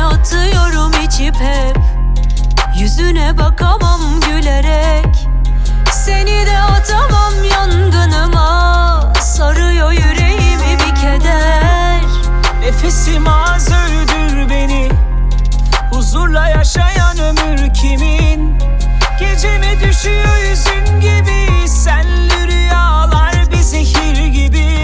atıyorum içip hep. Yüzüne bakamam gülerek. Seni de atamam yangınıma. Sarıyor yüreğimi bir keder. Nefesim az öldür beni. Huzurla yaşayan ömür kimin? Geceme düşüyor yüzün gibi. Senli rüyalar bir zehir gibi.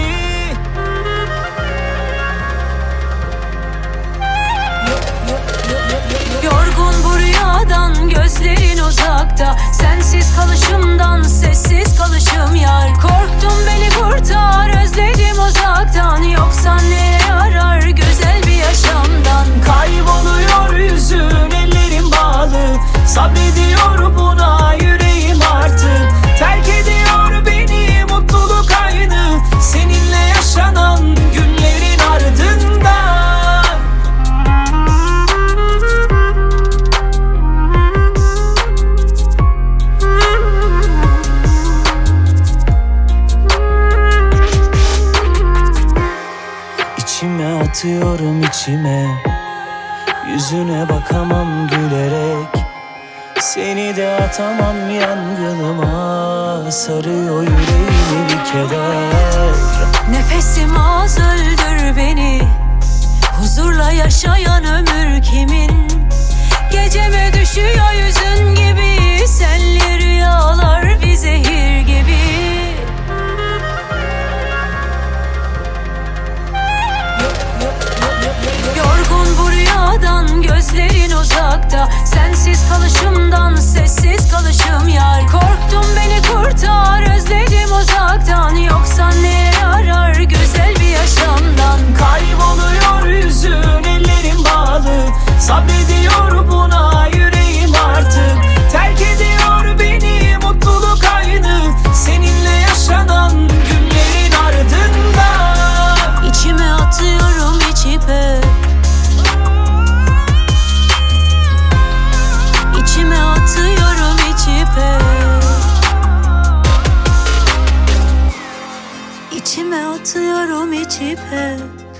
Yorgun bu rüyadan, gözlerin uzakta. Sensiz kalışımdan, sessiz kalışım yar. Korktum beni kurtar, özledim uzaktan. Yoksa ne yarar güzel bir yaşamdan? Kayboluyor yüzün, ellerim bağlı. Sabrediyor buna yüreğim artık. Terk ediyor beni mutluluk aynı. Seninle yaşanan günlerin ardından. İçime atıyorum içime. Yüzüne bakamam gülerek. Seni de atamam yangınıma. Sarıyor yüreğimi bir keder. Nefesim az öldür beni. Huzurla yaşayan ömür kimin? Geceme düşüyor yüzün gibi. Senli rüyalar bir zehir gibi. Yorgun bu rüyadan, gözlerin uzakta. Sensiz kalışımdan, sessiz kalışım yar. Korktum beni kurtar, özledim uzaktan. Yoksa ne yarar güzel bir yaşamdan? Kayboluyor yüzün, ellerim bağlı. Sabrediyor buna yüreğim artık. Terk ediyor beni mutluluk aynı. Seninle yaşanan günlerin ardından. İçime atıyorum içip hep. İçime atıyorum içip hep. İçime atıyorum içip hep.